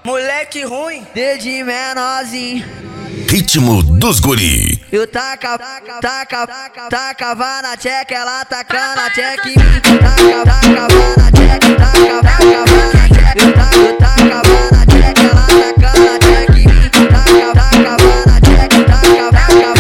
Moleque ruim, desde menorzinho. Ritmo dos guri. Eu tacava na tcheca, ela tacando a tcheca em mim. Tacava na tcheca, eu tacava na tcheca, ela tacando a tcheca em mim. Tacava na tcheca, eu tacava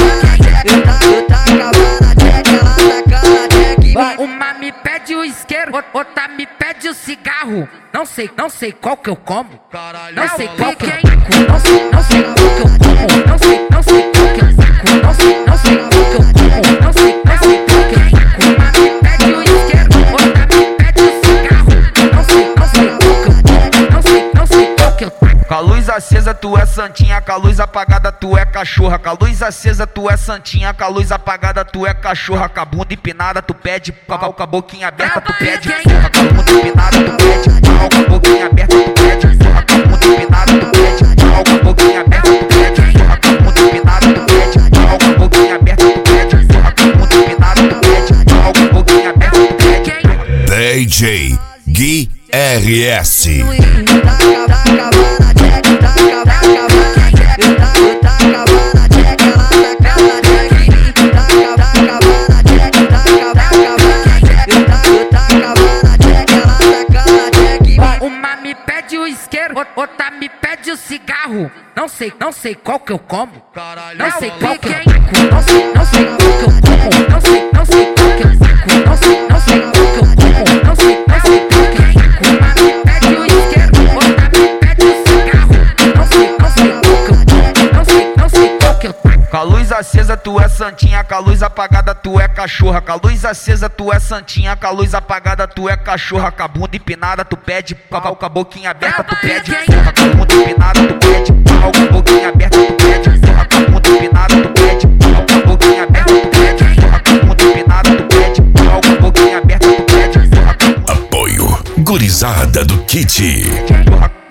na tcheca, ela tacando a tcheca em mim. Uma me pede o isqueiro, outra me pede o cigarro. Não sei qual que eu como. Não sei qual que eu taco. Não sei qual que eu como. Não sei qual que eu taco. Não sei qual que eu como. Não sei qual que eu taco. Uma me pede o isqueiro, outra me pede o cigarro. Não sei qual que eu como. Não sei qual que eu taco. Com a luz acesa tu é santinha, com a luz apagada tu é cachorra. Com a luz acesa tu é santinha, com a luz apagada tu é cachorra. Com a bunda empinada tu pede pau, com a boquinha aberta tu pede porra. Com a bunda empinada tu pede pau, com a boquinha aberta tu pede porra. Com a bunda empinada tu pede pau, com a boquinha aberta tu pede porra. Com a bunda empinada tu pede pau, com a boquinha aberta tu pede porra. Com a bunda empinada tu pede pau, com a boquinha aberta tu pede. DJ Gui RS. Uma me pede o isqueiro, outra me pede o cigarro. Não sei qual que eu como. Não sei qual que eu taco. Não sei qual que eu como. Não sei qual que eu taco. Não sei qual que eu como. Não sei qual que eu taco. Uma me pede o isqueiro, outra me pede o cigarro. Não sei qual que eu como. Não sei qual que eu taco. Com a luz acesa tu é santinha, com a luz apagada tu é cachorra. Com a luz acesa tu é santinha, com a luz apagada tu é cachorra. Com a bunda empinada tu pede pau, com a boquinha aberta tu pede porra. Com a bunda empinada tu pede pau, com a boquinha aberta tu pede porra. Com a bunda empinada tu pede pau, com a boquinha aberta tu pede porra. Com a bunda empinada tu pede pau, com a boquinha aberta tu pede porra. Apoio Gurizada do Kit. Porra.